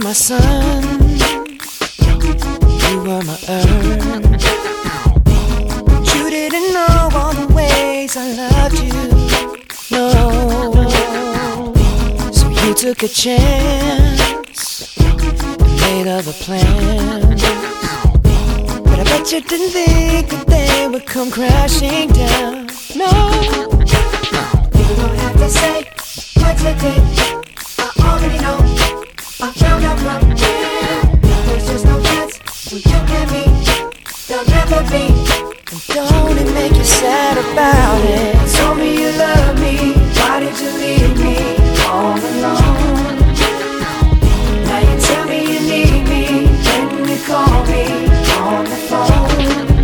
my sun, you were my earth. But you didn't know all the ways I loved you, no. So you took a chance and made other plans, but I bet you didn't think that they would come crashing down, no. You don't have to say what you did, I already know. I found out from here, there's just no chance when you and me, there'll never be. And don't it make you sad about it? Told me you love me, why did you leave me all alone? Now you tell me you need me, when you call me on the phone.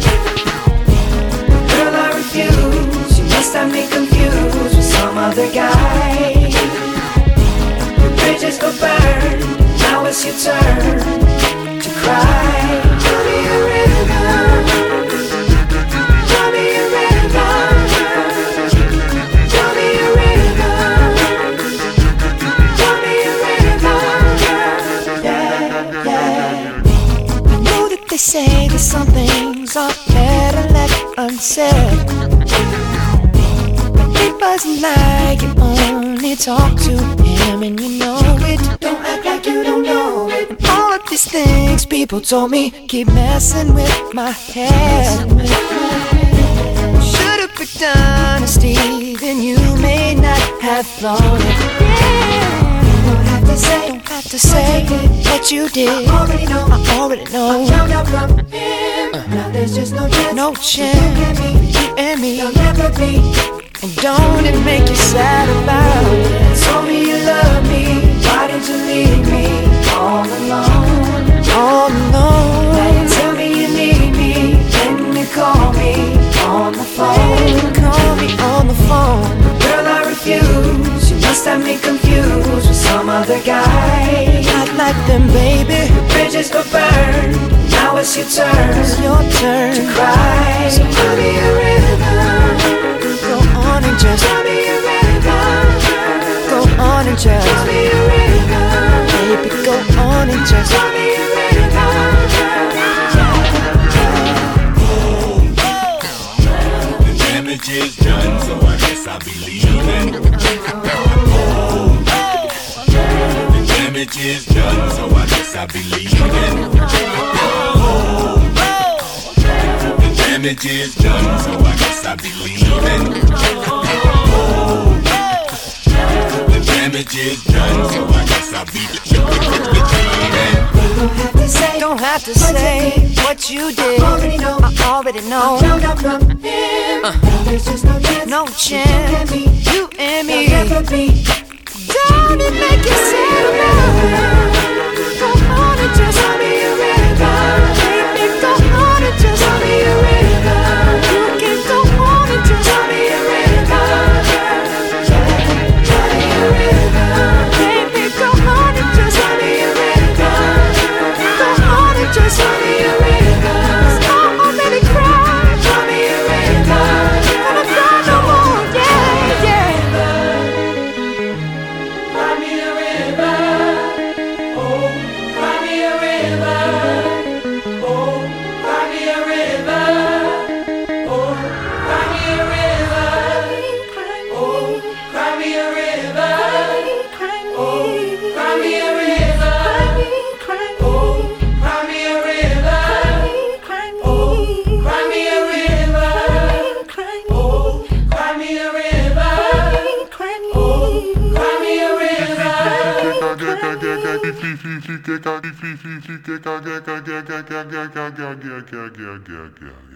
Girl, I refuse, you must have me confused with some other guy. Your bridges go burn, now it's your turn to cry. Tell me a river, tell me a river, tell me a river, tell me a river, yeah, yeah. I know that they say that some things are better left unsaid, but it wasn't like you only talk to him and you know it. Don't act like you don't know it. And all of these things people told me keep messing with my head. Should've picked honesty, then you may not have thought it. Yeah. Don't have to say what you did. I already know. I found out from him. Now there's just no chance. No chance. You and me. There'll never be. And don't it make you sad about it? Told me you love me, why did you leave me all alone? All alone. Now you tell me you need me, when you call me on the phone. Call me on the phone. Girl, I refuse, you must have me confused with some other guy. Not like them, baby. The bridges go burn, now it's your turn. It's your turn to cry. So tell me a river, go on and just tell me a river, go on and just tell me a river, baby, go on and just tell me a river. The damage is done, so I guess I'll be leaving. The damage is done, so I guess I'll be leaving. The damage is done, so I guess I'll be leaving. The damage is done, so I guess I'll be leaving. Don't have to say what you did. I already know. I found out from him. There's just no chance. No chance. You and me. Don't it make you sad about it? Go on and just tell me a river. Baby, go on and just tell me a river. You can go on and just tell me a river. Tell me a river. Baby, go on and just tell me a river. Go on and just tell me a river. 'Cause I already cried. Tell me a river. Gonna cry no more, yeah, yeah. Cry me a river, oh, cry me a river, oh, cry me a river, oh, cry me a river, oh, cry me a river, oh, cry me a river, oh, cry me a river, oh, cry me a river, oh, cry me a river, oh, cry me a river.